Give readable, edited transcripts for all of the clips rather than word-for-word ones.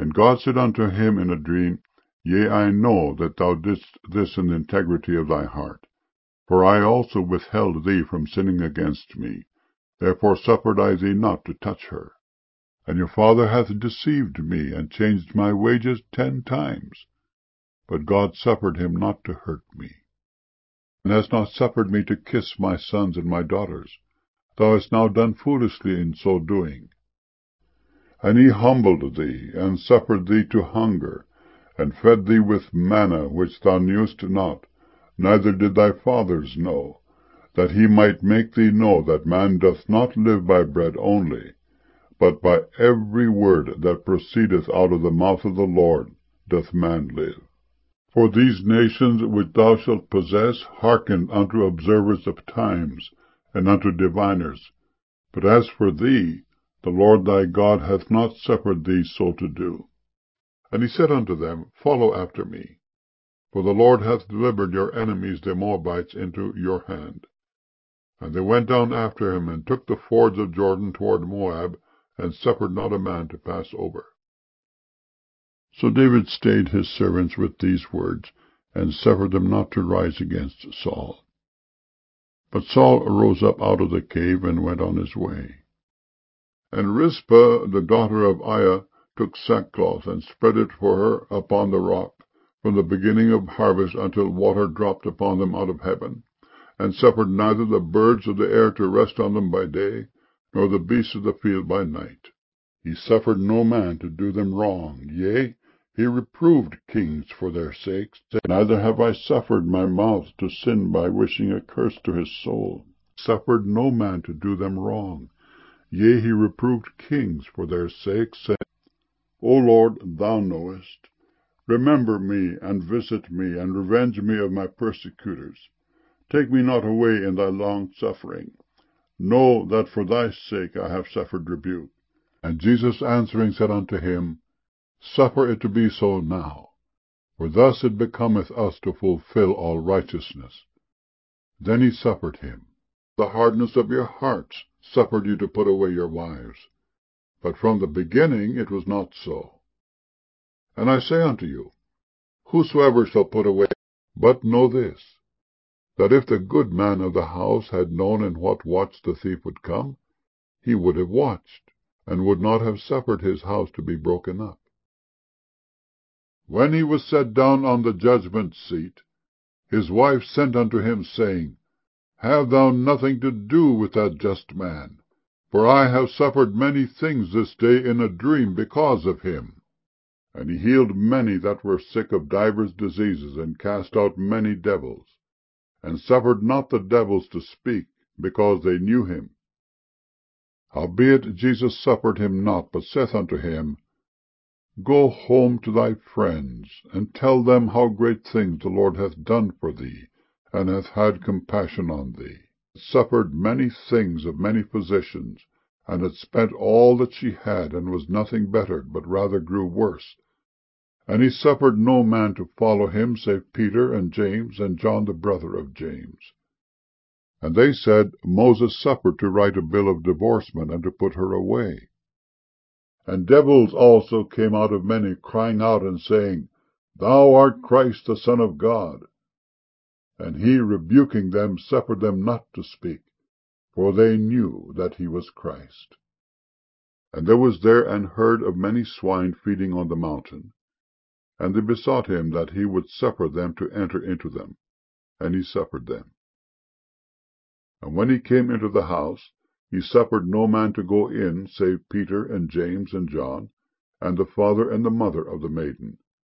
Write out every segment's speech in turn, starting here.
And God said unto him in a dream, Yea, I know that thou didst this in the integrity of thy heart. For I also withheld thee from sinning against me, therefore suffered I thee not to touch her. And your father hath deceived me, and changed my wages 10 times. But God suffered him not to hurt me, and hast not suffered me to kiss my sons and my daughters. Thou hast now done foolishly in so doing. And he humbled thee, and suffered thee to hunger, and fed thee with manna which thou knewest not, neither did thy fathers know, that he might make thee know that man doth not live by bread only, but by every word that proceedeth out of the mouth of the Lord doth man live. For these nations which thou shalt possess hearken unto observers of times, and unto diviners. But as for thee, the Lord thy God hath not suffered thee so to do. And he said unto them, Follow after me, for the Lord hath delivered your enemies the Moabites into your hand. And they went down after him, and took the fords of Jordan toward Moab, and suffered not a man to pass over. So David stayed his servants with these words, and suffered them not to rise against Saul. But Saul arose up out of the cave, and went on his way. And Rizpah the daughter of Aiah took sackcloth, and spread it for her upon the rock, from the beginning of harvest until water dropped upon them out of heaven, and suffered neither the birds of the air to rest on them by day, nor the beasts of the field by night. He suffered no man to do them wrong, yea, he reproved kings for their sakes. Neither have I suffered my mouth to sin by wishing a curse to his soul. Suffered no man to do them wrong, yea, he reproved kings for their sakes, saying, O Lord, thou knowest. Remember me, and visit me, and revenge me of my persecutors. Take me not away in thy long suffering. Know that for thy sake I have suffered rebuke. And Jesus answering said unto him, Suffer it to be so now, for thus it becometh us to fulfill all righteousness. Then he suffered him. The hardness of your hearts suffered you to put away your wives. But from the beginning it was not so. And I say unto you, whosoever shall put away, but know this, that if the good man of the house had known in what watch the thief would come, he would have watched, and would not have suffered his house to be broken up. When he was set down on the judgment seat, his wife sent unto him, saying, Have thou nothing to do with that just man, for I have suffered many things this day in a dream because of him. And he healed many that were sick of divers diseases, and cast out many devils, and suffered not the devils to speak, because they knew him. Howbeit Jesus suffered him not, but saith unto him, Go home to thy friends, and tell them how great things the Lord hath done for thee, and hath had compassion on thee. Suffered many things of many physicians, and had spent all that she had, and was nothing bettered, but rather grew worse. And he suffered no man to follow him, save Peter, and James, and John the brother of James. And they said, Moses suffered to write a bill of divorcement, and to put her away. And devils also came out of many, crying out and saying, Thou art Christ the Son of God. And he, rebuking them, suffered them not to speak, for they knew that he was Christ. And there was there an herd of many swine feeding on the mountain. And they besought him that he would suffer them to enter into them. And he suffered them. And when he came into the house, he suffered no man to go in, save Peter and James and John, and the father and the mother of the maiden.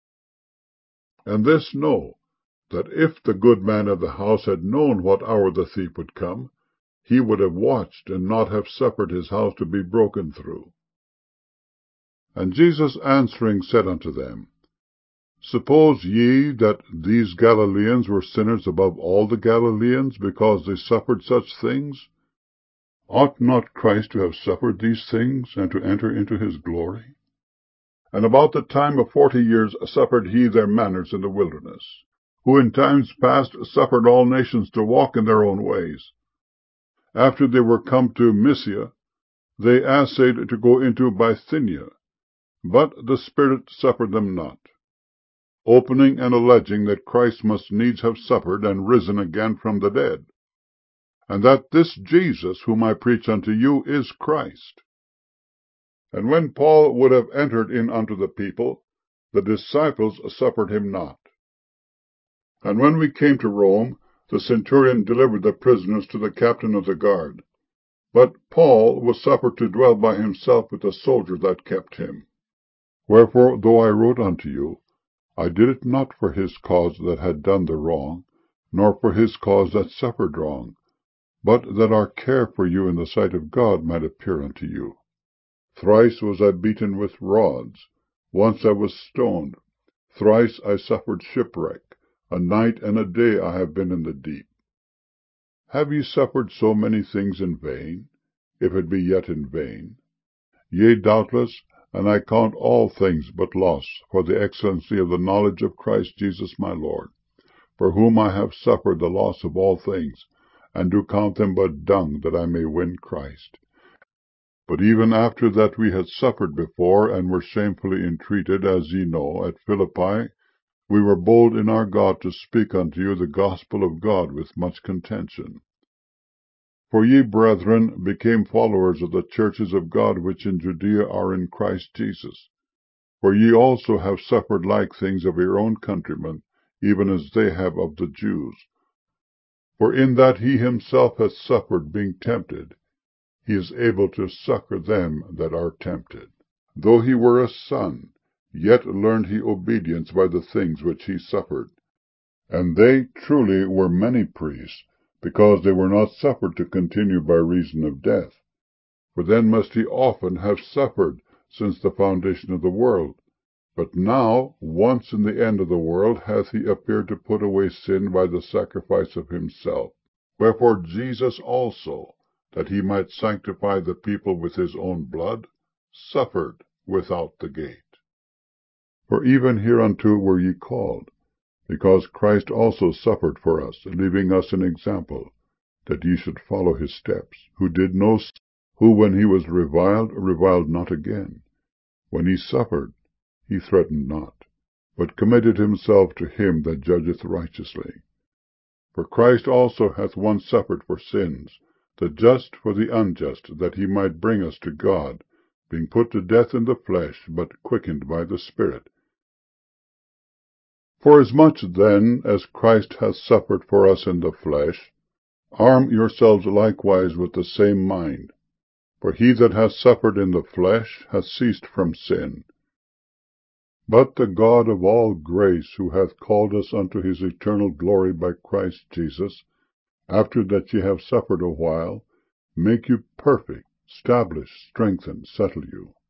And this know, that if the good man of the house had known what hour the thief would come, he would have watched, and not have suffered his house to be broken through. And Jesus answering said unto them, Suppose ye that these Galileans were sinners above all the Galileans, because they suffered such things? Ought not Christ to have suffered these things, and to enter into his glory? And about the time of 40 years suffered he their manners in the wilderness, who in times past suffered all nations to walk in their own ways. After they were come to Mysia, they assayed to go into Bithynia, But the Spirit suffered them not, opening and alleging that Christ must needs have suffered and risen again from the dead, and that this Jesus whom I preach unto you is Christ. And when Paul would have entered in unto the people, the disciples suffered him not. And when we came to Rome, the centurion delivered the prisoners to the captain of the guard. But Paul was suffered to dwell by himself with the soldier that kept him. Wherefore, though I wrote unto you, I did it not for his cause that had done the wrong, nor for his cause that suffered wrong, but that our care for you in the sight of God might appear unto you. Thrice was I beaten with rods, once I was stoned, thrice I suffered shipwreck, a night and a day I have been in the deep. Have ye suffered so many things in vain, if it be yet in vain? Yea, doubtless, and I count all things but loss for the excellency of the knowledge of Christ Jesus my Lord, for whom I have suffered the loss of all things, and do count them but dung, that I may win Christ. But even after that we had suffered before, and were shamefully entreated, as ye know, at Philippi, we were bold in our God to speak unto you the gospel of God with much contention. For ye, brethren, became followers of the churches of God which in Judea are in Christ Jesus. For ye also have suffered like things of your own countrymen, even as they have of the Jews. For in that he himself hath suffered, being tempted, he is able to succor them that are tempted. Though he were a son, yet learned he obedience by the things which he suffered. And they truly were many priests, because they were not suffered to continue by reason of death. For then must he often have suffered since the foundation of the world. But now, once in the end of the world, hath he appeared to put away sin by the sacrifice of himself. Wherefore Jesus also, that he might sanctify the people with his own blood, suffered without the gate. For even hereunto were ye called, because Christ also suffered for us, leaving us an example, that ye should follow his steps, who did no sin, who when he was reviled, reviled not again. When he suffered, he threatened not, but committed himself to him that judgeth righteously. For Christ also hath once suffered for sins, the just for the unjust, that he might bring us to God, being put to death in the flesh, but quickened by the Spirit. Forasmuch then as Christ hath suffered for us in the flesh, arm yourselves likewise with the same mind. For he that hath suffered in the flesh hath ceased from sin. But the God of all grace, who hath called us unto his eternal glory by Christ Jesus, after that ye have suffered a while, make you perfect, establish, strengthen, settle you.